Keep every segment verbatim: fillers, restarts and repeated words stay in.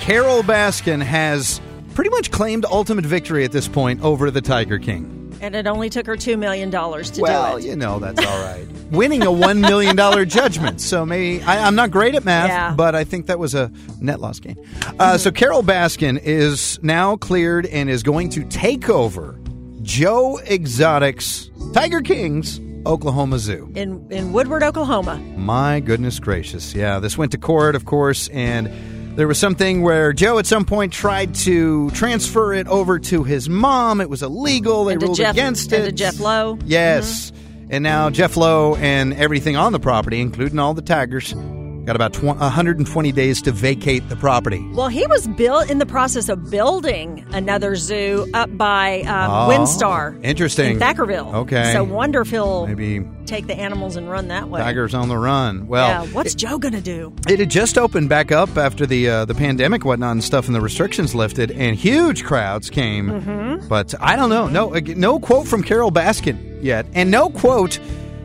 Carole Baskin has pretty much claimed ultimate victory at this point over the Tiger King. And it only took her two million dollars to well, do it. Well, you know, that's all right. Winning a one million dollars judgment. So maybe, I, I'm not great at math, yeah. but I think that was a net loss gain. Uh, mm-hmm. So Carole Baskin is now cleared and is going to take over Joe Exotic's, Tiger King's, Oklahoma Zoo. In, in Woodward, Oklahoma. My goodness gracious. Yeah, this went to court, of course, and there was something where Joe at some point tried to transfer it over to his mom. It was illegal. They ruled Jeff, against it. And to Jeff Lowe. Yes. Mm-hmm. And now Jeff Lowe and everything on the property, including all the tigers, got about one hundred twenty days to vacate the property. Well, he was built in the process of building another zoo up by um, oh, Windstar. Interesting. In Thackerville. Okay. So wonder if he'll maybe take the animals and run that way. Tigers on the run. Well, yeah, what's it, Joe going to do? It had just opened back up after the uh, the pandemic, whatnot, and stuff, and the restrictions lifted, and huge crowds came. Mm-hmm. But I don't know. No, no quote from Carole Baskin yet, and no quote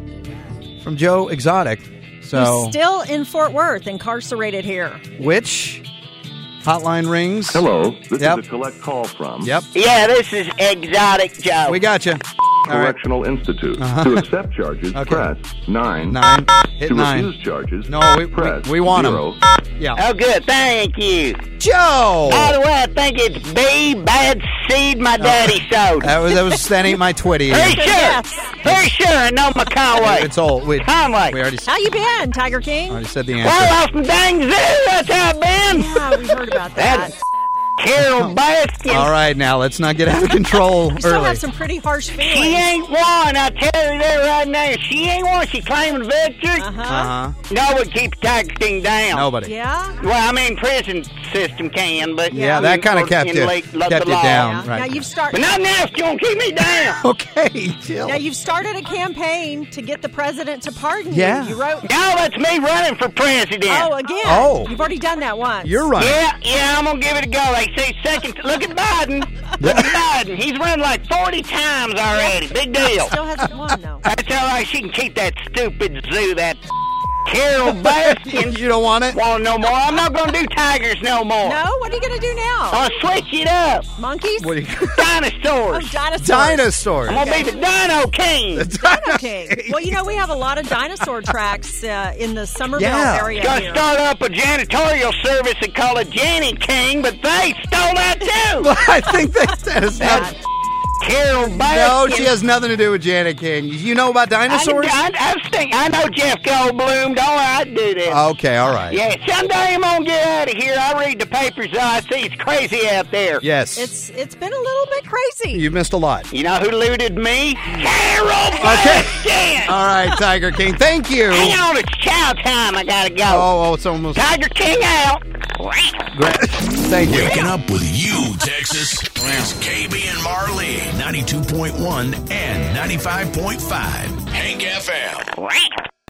from Joe Exotic. So, he's still in Fort Worth, incarcerated here. Which hotline rings? Hello, this yep. is a collect call from. Yep. Yeah, this is Exotic Joe. We got you. Correctional right. Institute. Uh-huh. To accept charges, okay. press nine. Nine. Hit to nine. refuse charges, no, we, press we, we want zero. them. Yeah. Oh, good. Thank you. Joe! By the way, I think it's B, bad seed my daddy oh, sowed. That was, that was, that ain't my Twitty. Very sure. Yes. Very sure. I know my Conway. It's old. We, Conway. We already, how you been, Tiger King? already said the answer. Well, off from dang zoo. That's how I've been. Yeah, we heard about that. that Carole Baskin. All right, now let's not get out of control you early. still have some pretty harsh feelings. She ain't one. I tell you that right now. She ain't one. She claiming victory. Uh-huh. Uh-huh. No one keeps Tiger King down. Nobody. Yeah? Well, I mean, prison system can, but... Yeah, I that mean, kind of kept you, late, kept you down. Yeah. Right. Now you've started... But not now. She gonna keep me down. Okay, chill. Now you've started a campaign to get the president to pardon Yeah. you. You wrote... No, that's me running for president. Oh, again. Oh. You've already done that once. You're right. Yeah, yeah, I'm gonna give it a go. They say second... Look at Biden. Look at Biden. He's run like forty times already. Big deal. Still hasn't won, though. That's all right. She can keep that stupid zoo, that Carole Baskin. You don't want it? Want no more? I'm not going to do tigers no more. No? What are you going to do now? I'll switch it up. Monkeys? What are you... Dinosaurs. Oh, dinosaurs. Dinosaurs. I'm going to be the Dino King. The Dino King. Well, you know, we have a lot of dinosaur tracks uh, in the Somerville Yeah. area Got to here. start up a janitorial service and call it Janny King, but they stole that too. Well, I think that, that is not... Carole Baskin. No, she has nothing to do with Janet King. You know about dinosaurs? I, I, I, think, I know Jeff Goldblum. Don't I do this? Okay, all right. Yeah, someday I'm going to get out of here. I read the papers. I see it's crazy out there. Yes. It's It's been a little bit crazy. You've missed a lot. You know who looted me? Carole Okay. Baskin. All right, Tiger King. Thank you. Hang on, it's chow time. I got to go. Oh, oh, it's almost... Tiger King out. Great. Thank you. Waking up with you, Texas. It's K B and Marley, ninety-two point one and ninety-five point five. Hank F M.